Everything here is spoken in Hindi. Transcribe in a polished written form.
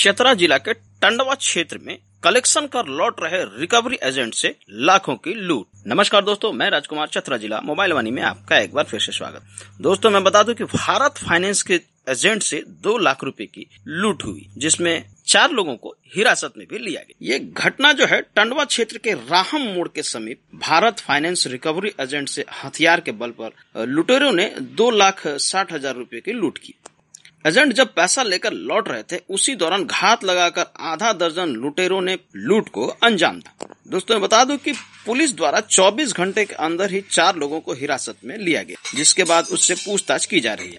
चतरा जिला के टंडवा क्षेत्र में कलेक्शन कर लौट रहे रिकवरी एजेंट से लाखों की लूट। नमस्कार दोस्तों, मैं राजकुमार, चतरा जिला मोबाइल वानी में आपका एक बार फिर से स्वागत। दोस्तों, मैं बता दूं कि भारत फाइनेंस के एजेंट से 2 लाख रुपए की लूट हुई, जिसमें 4 लोगों को हिरासत में भी लिया गया। ये घटना जो है टंडवा क्षेत्र के राहम मोड़ के समीप भारत फाइनेंस रिकवरी एजेंट से हथियार के बल पर लुटेरों ने 2,60,000 रुपए की लूट की। एजेंट जब पैसा लेकर लौट रहे थे, उसी दौरान घात लगाकर आधा दर्जन लुटेरों ने लूट को अंजाम दिया। दोस्तों, मैं बता दूं कि पुलिस द्वारा 24 घंटे के अंदर ही 4 लोगों को हिरासत में लिया गया, जिसके बाद उससे पूछताछ की जा रही है।